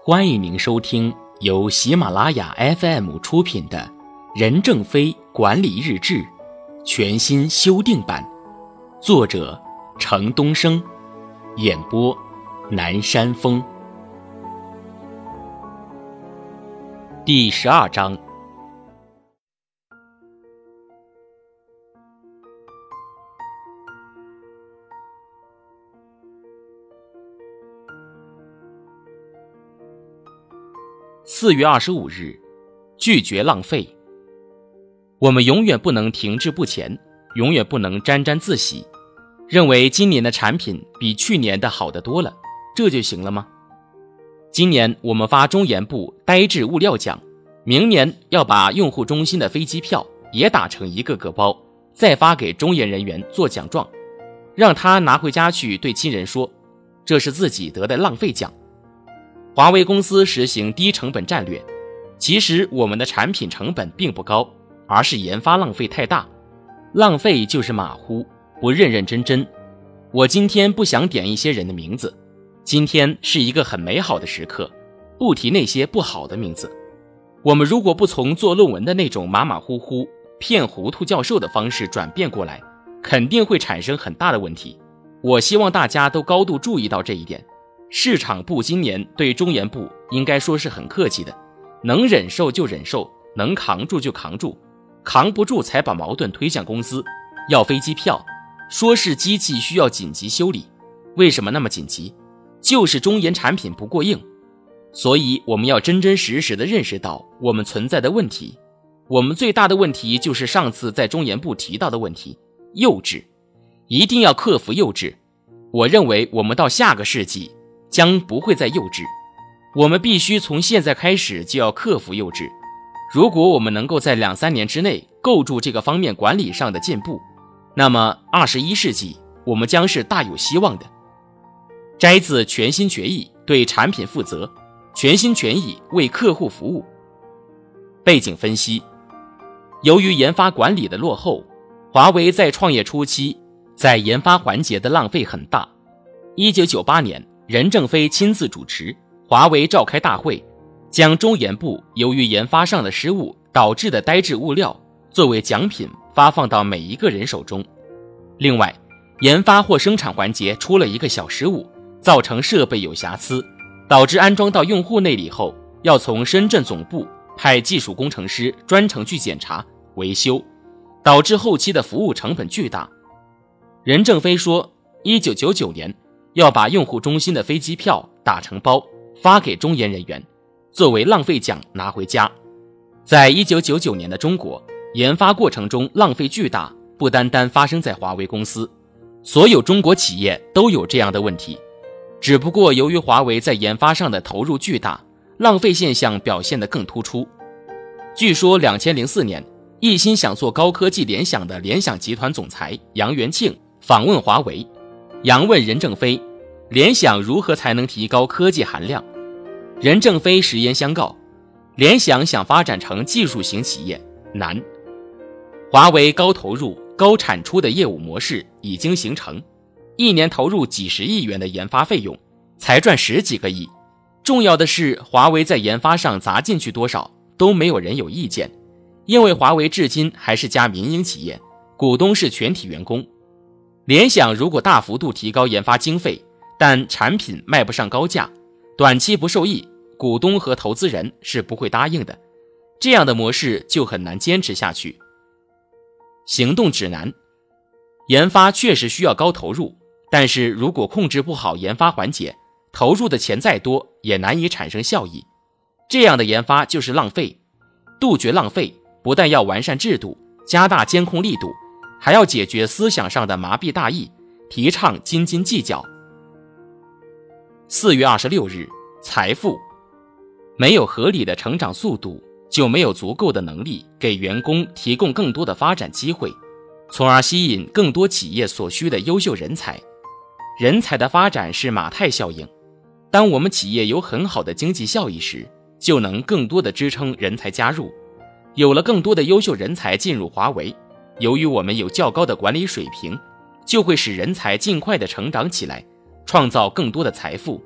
欢迎您收听由喜马拉雅 FM 出品的任正非管理日志全新修订版，作者程东升，演播南山风。第12章。4月25日，拒绝浪费。我们永远不能停滞不前，永远不能沾沾自喜，认为今年的产品比去年的好得多了，这就行了吗？今年我们发中研部呆滞物料奖，明年要把用户中心的飞机票也打成一个个包，再发给中研人员做奖状，让他拿回家去对亲人说，这是自己得的浪费奖。华为公司实行低成本战略，其实我们的产品成本并不高，而是研发浪费太大。浪费就是马虎，不认认真真。我今天不想点一些人的名字，今天是一个很美好的时刻，不提那些不好的名字。我们如果不从做论文的那种马马虎虎、骗糊涂教授的方式转变过来，肯定会产生很大的问题。我希望大家都高度注意到这一点。市场部今年对中研部应该说是很客气的，能忍受就忍受，能扛住就扛住，扛不住才把矛盾推向公司。要飞机票，说是机器需要紧急修理，为什么那么紧急？就是中研产品不过硬。所以我们要真真实实地认识到我们存在的问题。我们最大的问题就是上次在中研部提到的问题，幼稚，一定要克服幼稚。我认为我们到下个世纪将不会再幼稚，我们必须从现在开始就要克服幼稚。如果我们能够在2-3年之内构筑这个方面管理上的进步，那么21世纪我们将是大有希望的。摘自全心全意对产品负责，全心全意为客户服务。背景分析：由于研发管理的落后，华为在创业初期在研发环节的浪费很大。1998年任正非亲自主持，华为召开大会，将中研部由于研发上的失误导致的呆滞物料作为奖品发放到每一个人手中。另外，研发或生产环节出了一个小失误，造成设备有瑕疵，导致安装到用户那里后要从深圳总部派技术工程师专程去检查维修，导致后期的服务成本巨大。任正非说1999年要把用户中心的飞机票打成包发给中研人员，作为浪费奖拿回家。在1999年的中国，研发过程中浪费巨大，不单单发生在华为公司，所有中国企业都有这样的问题。只不过由于华为在研发上的投入巨大，浪费现象表现得更突出。据说2004年，一心想做高科技联想的联想集团总裁杨元庆访问华为，杨问任正非，联想如何才能提高科技含量？任正非实言相告，联想想发展成技术型企业难。华为高投入高产出的业务模式已经形成，一年投入几十亿元的研发费用，才赚10几个亿。重要的是，华为在研发上砸进去多少都没有人有意见，因为华为至今还是家民营企业，股东是全体员工。联想如果大幅度提高研发经费，但产品卖不上高价，短期不受益，股东和投资人是不会答应的，这样的模式就很难坚持下去。行动指南：研发确实需要高投入，但是如果控制不好研发环节，投入的钱再多也难以产生效益，这样的研发就是浪费。杜绝浪费，不但要完善制度，加大监控力度，还要解决思想上的麻痹大意，提倡斤斤计较。4月26日，财富。没有合理的成长速度，就没有足够的能力给员工提供更多的发展机会，从而吸引更多企业所需的优秀人才。人才的发展是马太效应，当我们企业有很好的经济效益时，就能更多的支撑人才加入。有了更多的优秀人才进入华为，由于我们有较高的管理水平，就会使人才尽快的成长起来，创造更多的财富。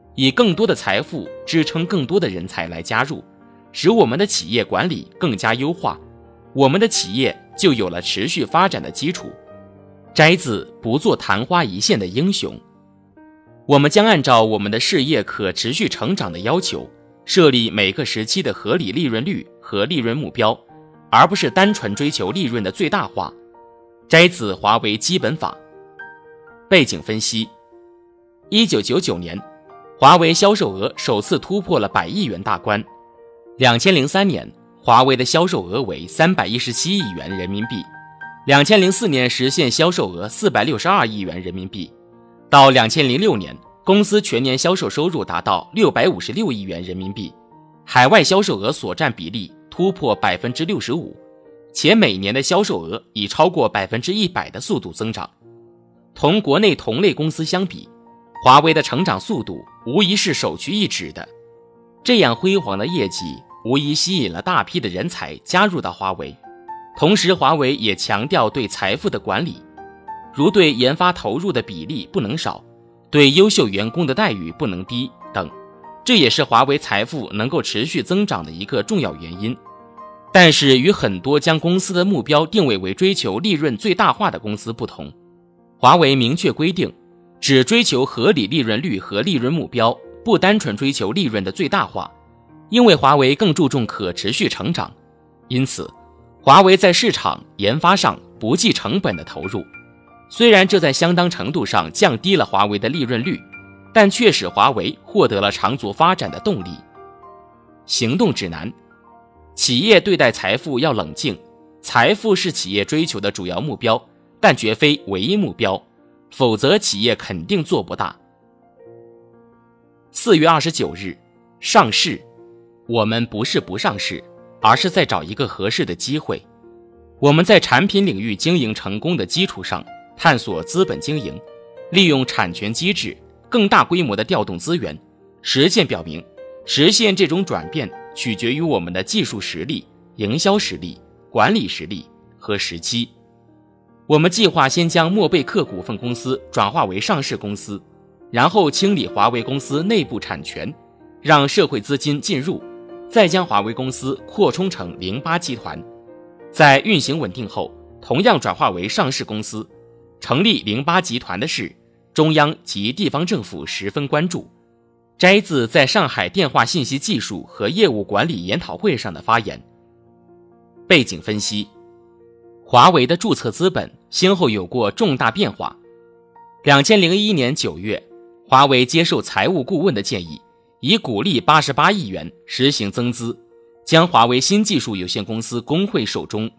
以更多的财富支撑更多的人才来加入，使我们的企业管理更加优化，我们的企业就有了持续发展的基础。摘自不做昙花一现的英雄。我们将按照我们的事业可持续成长的要求，设立每个时期的合理利润率和利润目标，而不是单纯追求利润的最大化。摘自华为基本法。背景分析。1999年，华为销售额首次突破了100亿元大关。2003年，华为的销售额为317亿元人民币。2004年实现销售额462亿元人民币。到2006年，公司全年销售收入达到656亿元人民币，海外销售额所占比例突破 65%， 且每年的销售额以超过 100% 的速度增长。同国内同类公司相比，华为的成长速度无疑是首屈一指的。这样辉煌的业绩无疑吸引了大批的人才加入到华为。同时，华为也强调对财富的管理，如对研发投入的比例不能少，对优秀员工的待遇不能低等，这也是华为财富能够持续增长的一个重要原因。但是与很多将公司的目标定位为追求利润最大化的公司不同，华为明确规定，只追求合理利润率和利润目标，不单纯追求利润的最大化，因为华为更注重可持续成长。因此，华为在市场研发上不计成本的投入，虽然这在相当程度上降低了华为的利润率，但却使华为获得了长足发展的动力。行动指南。企业对待财富要冷静，财富是企业追求的主要目标，但绝非唯一目标，否则企业肯定做不大。4月29日，上市。我们不是不上市，而是在找一个合适的机会。我们在产品领域经营成功的基础上，探索资本经营，利用产权机制，更大规模的调动资源。实践表明，实现这种转变取决于我们的技术实力、营销实力、管理实力和时机。我们计划先将默贝克股份公司转化为上市公司，然后清理华为公司内部产权，让社会资金进入，再将华为公司扩充成08集团。在运行稳定后，同样转化为上市公司。成立08集团的事，中央及地方政府十分关注。摘自在上海电话信息技术和业务管理研讨会上的发言。背景分析。华为的注册资本先后有过重大变化。2001年9月，华为接受财务顾问的建议，以股利88亿元实行增资，将华为新技术有限公司工会手中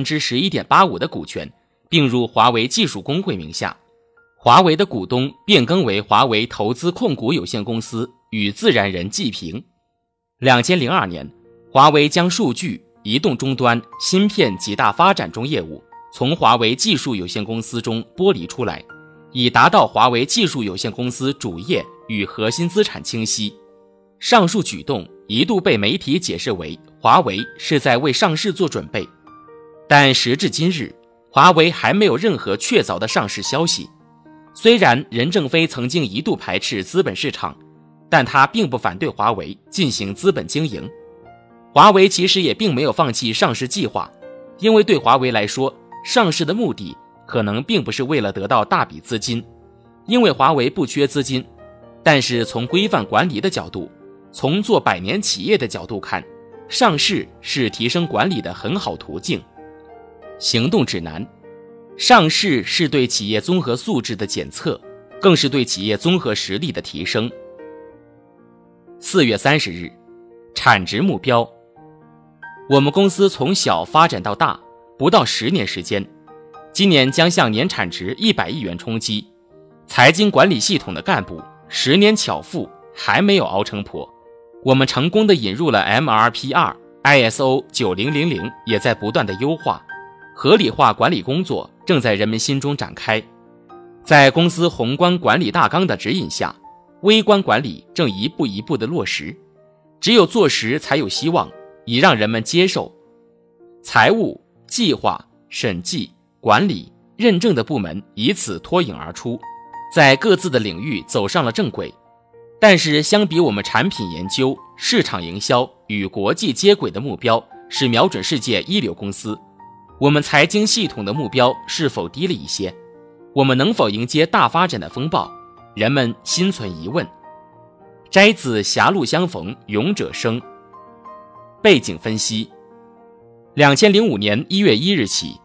11.85% 的股权并入华为技术工会名下。华为的股东变更为华为投资控股有限公司与自然人季平。2002年，华为将数据、移动终端、芯片几大发展中业务从华为技术有限公司中剥离出来，以达到华为技术有限公司主业与核心资产清晰。上述举动一度被媒体解释为华为是在为上市做准备，但时至今日，华为还没有任何确凿的上市消息。虽然任正非曾经一度排斥资本市场，但他并不反对华为进行资本经营。华为其实也并没有放弃上市计划，因为对华为来说，上市的目的可能并不是为了得到大笔资金，因为华为不缺资金。但是从规范管理的角度，从做百年企业的角度看，上市是提升管理的很好途径。行动指南。上市是对企业综合素质的检测，更是对企业综合实力的提升。4月30日，产值目标。我们公司从小发展到大，不到10年时间，今年将向年产值100亿元冲击。财经管理系统的干部10年巧妇还没有熬成婆，我们成功地引入了 MRP2，ISO 9000也在不断的优化，合理化管理工作正在人们心中展开。在公司宏观管理大纲的指引下，微观管理正一步一步的落实，只有做实才有希望，以让人们接受。财务、计划、审计、管理、认证的部门以此脱颖而出，在各自的领域走上了正轨。 但是相比我们产品研究、市场营销与国际接轨的目标是瞄准世界一流公司，我们财经系统的目标是否低了一些？我们能否迎接大发展的风暴？人们心存疑问。摘自《狭路相逢勇者生》。背景分析：2005年1月1日起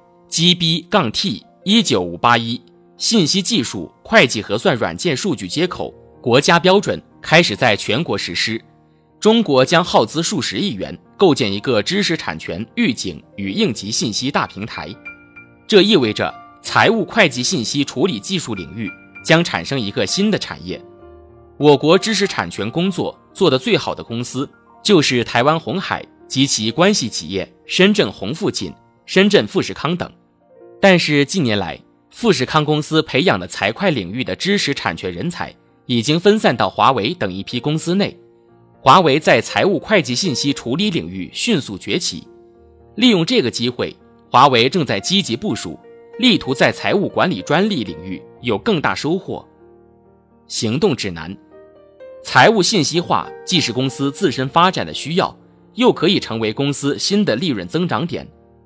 GB-T19581 信息技术会计核算软件数据接口国家标准开始在全国实施。中国将耗资数十亿元构建一个知识产权预警与应急信息大平台，这意味着财务会计信息处理技术领域将产生一个新的产业。我国知识产权工作做得最好的公司就是台湾鸿海及其关系企业深圳鸿富锦、深圳富士康等。但是近年来，富士康公司培养的财会领域的知识产权人才已经分散到华为等一批公司内。华为在财务会计信息处理领域迅速崛起，利用这个机会，华为正在积极部署，力图在财务管理专利领域有更大收获。行动指南：财务信息化既是公司自身发展的需要，又可以成为公司新的利润增长点。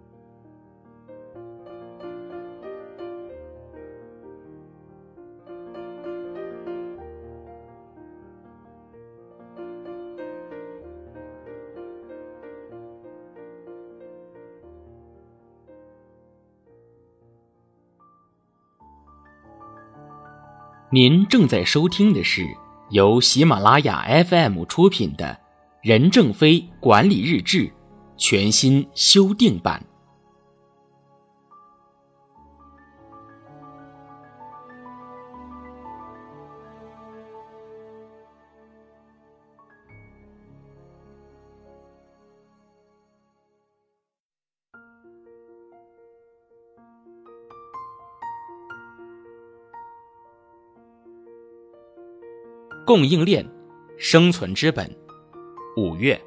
您正在收听的是由喜马拉雅 FM 出品的《任正非管理日志》全新修订版。供应链，生存之本。5月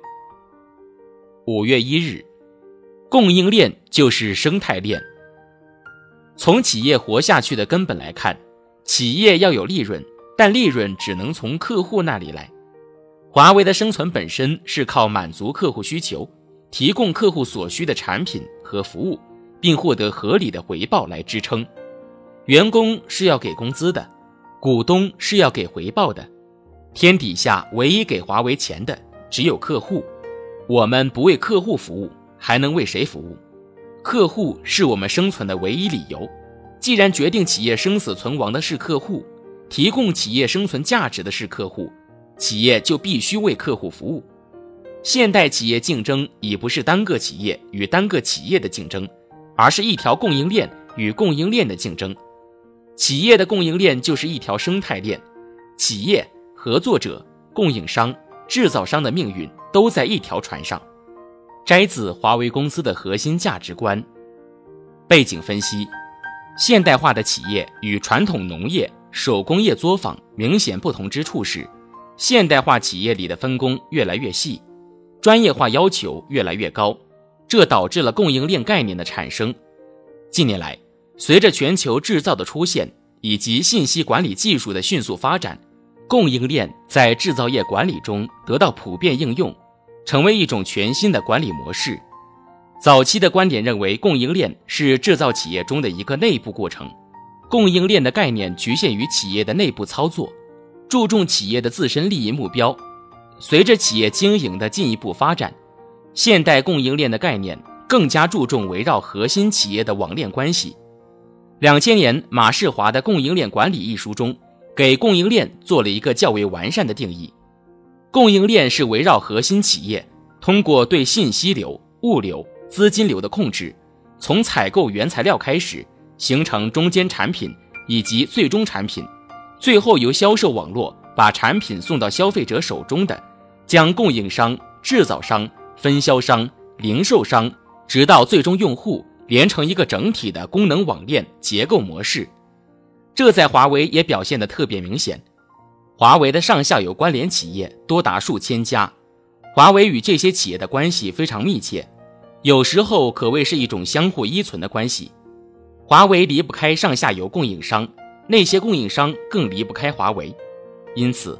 1日，供应链就是生态链。从企业活下去的根本来看，企业要有利润，但利润只能从客户那里来。华为的生存本身是靠满足客户需求，提供客户所需的产品和服务，并获得合理的回报来支撑。员工是要给工资的，股东是要给回报的。天底下唯一给华为钱的只有客户，我们不为客户服务，还能为谁服务？客户是我们生存的唯一理由。既然决定企业生死存亡的是客户，提供企业生存价值的是客户，企业就必须为客户服务。现代企业竞争已不是单个企业与单个企业的竞争，而是一条供应链与供应链的竞争。企业的供应链就是一条生态链，企业、合作者、供应商、制造商的命运都在一条船上。摘自华为公司的核心价值观。背景分析：现代化的企业与传统农业、手工业作坊明显不同之处是，现代化企业里的分工越来越细，专业化要求越来越高，这导致了供应链概念的产生。近年来，随着全球制造的出现以及信息管理技术的迅速发展，供应链在制造业管理中得到普遍应用，成为一种全新的管理模式。早期的观点认为供应链是制造企业中的一个内部过程，供应链的概念局限于企业的内部操作，注重企业的自身利益目标。随着企业经营的进一步发展，现代供应链的概念更加注重围绕核心企业的网链关系。2000年马世华的《供应链管理》一书中，给供应链做了一个较为完善的定义。供应链是围绕核心企业，通过对信息流、物流、资金流的控制，从采购原材料开始，形成中间产品以及最终产品，最后由销售网络把产品送到消费者手中的，将供应商、制造商、分销商、零售商，直到最终用户连成一个整体的功能网链结构模式。这在华为也表现得特别明显。华为的上下游关联企业多达数千家，华为与这些企业的关系非常密切，有时候可谓是一种相互依存的关系。华为离不开上下游供应商，那些供应商更离不开华为。因此，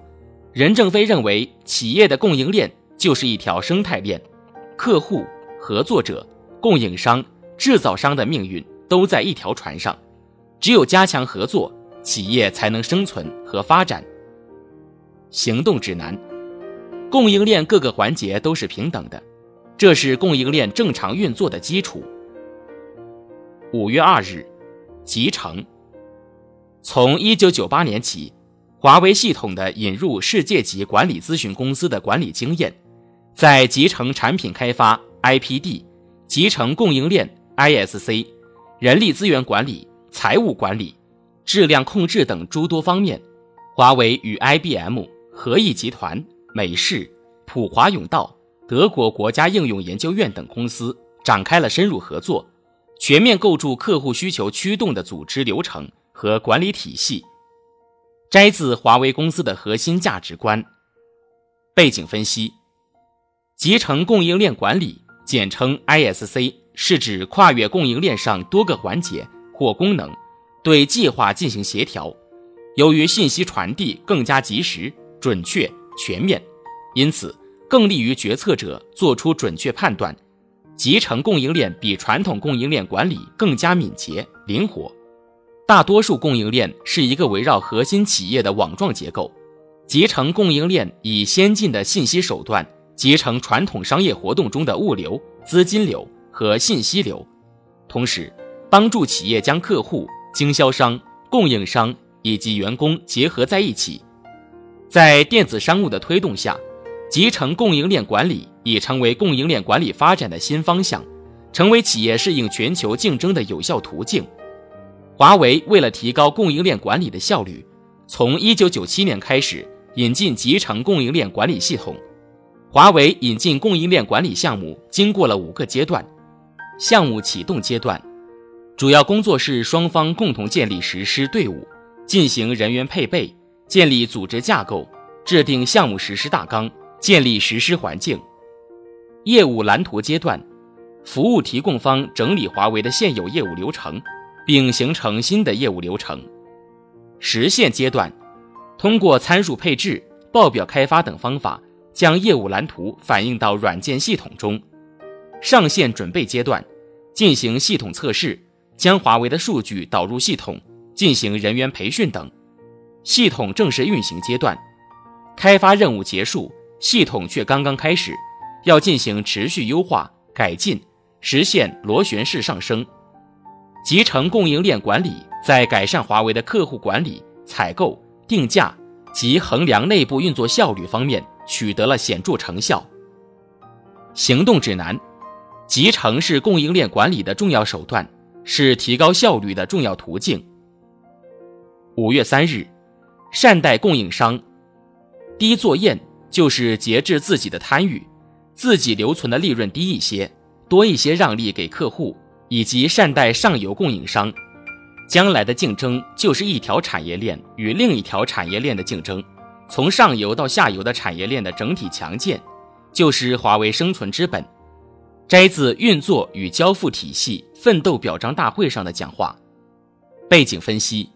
任正非认为，企业的供应链就是一条生态链，客户、合作者、供应商、制造商的命运都在一条船上，只有加强合作，企业才能生存和发展。行动指南：供应链各个环节都是平等的，这是供应链正常运作的基础。5月2日，集成。从1998年起，华为系统的引入世界级管理咨询公司的管理经验，在集成产品开发 IPD、集成供应链 ISC、人力资源管理、财务管理、质量控制等诸多方面，华为与 IBM、和义集团、美世、普华永道、德国国家应用研究院等公司展开了深入合作，全面构筑客户需求驱动的组织流程和管理体系。摘自华为公司的核心价值观。背景分析：集成供应链管理，简称 ISC， 是指跨越供应链上多个环节或功能，对计划进行协调。由于信息传递更加及时、准确、全面，因此更利于决策者做出准确判断。集成供应链比传统供应链管理更加敏捷、灵活。大多数供应链是一个围绕核心企业的网状结构，集成供应链以先进的信息手段集成传统商业活动中的物流、资金流和信息流，同时帮助企业将客户、经销商、供应商以及员工结合在一起。在电子商务的推动下，集成供应链管理已成为供应链管理发展的新方向，成为企业适应全球竞争的有效途径。华为为了提高供应链管理的效率，从1997年开始引进集成供应链管理系统。华为引进供应链管理项目经过了5个阶段。项目启动阶段，主要工作是双方共同建立实施队伍，进行人员配备，建立组织架构，制定项目实施大纲，建立实施环境。业务蓝图阶段，服务提供方整理华为的现有业务流程，并形成新的业务流程。实现阶段，通过参数配置、报表开发等方法，将业务蓝图反映到软件系统中。上线准备阶段，进行系统测试，将华为的数据导入系统，进行人员培训等。系统正式运行阶段，开发任务结束，系统却刚刚开始，要进行持续优化、改进，实现螺旋式上升。集成供应链管理在改善华为的客户管理、采购、定价及衡量内部运作效率方面取得了显著成效。行动指南：集成是供应链管理的重要手段，是提高效率的重要途径。5月3日，善待供应商。低做宴就是节制自己的贪欲，自己留存的利润低一些，多一些让利给客户，以及善待上游供应商。将来的竞争就是一条产业链与另一条产业链的竞争，从上游到下游的产业链的整体强健，就是华为生存之本。摘自运作与交付体系奋斗表彰大会上的讲话。背景分析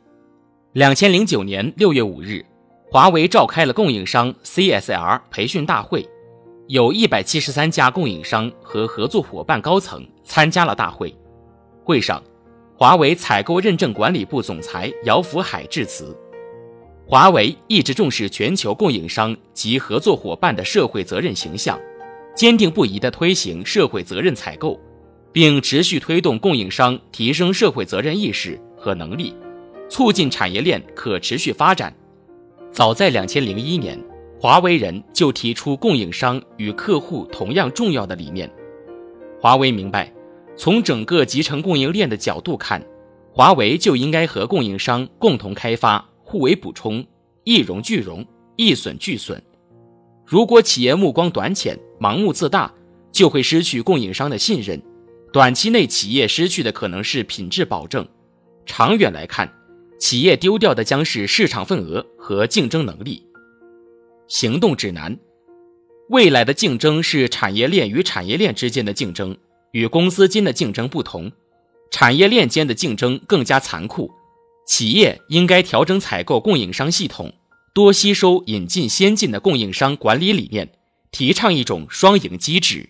：2009年6月5日，华为召开了供应商 CSR 培训大会，有173家供应商和合作伙伴高层参加了大会。会上，华为采购认证管理部总裁姚福海致辞。华为一直重视全球供应商及合作伙伴的社会责任形象，坚定不移地推行社会责任采购，并持续推动供应商提升社会责任意识和能力，促进产业链可持续发展。早在2001年，华为人就提出供应商与客户同样重要的理念。华为明白，从整个集成供应链的角度看，华为就应该和供应商共同开发，互为补充，一荣俱荣，一损俱损。如果企业目光短浅、盲目自大，就会失去供应商的信任，短期内企业失去的可能是品质保证，长远来看，企业丢掉的将是市场份额和竞争能力。行动指南：未来的竞争是产业链与产业链之间的竞争，与公司间的竞争不同，产业链间的竞争更加残酷。企业应该调整采购供应商系统， 多吸收引进先进的供应商管理理念，提倡一种双赢机制。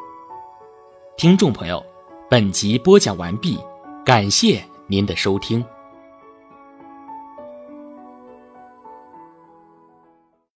听众朋友，本集播讲完毕，感谢您的收听。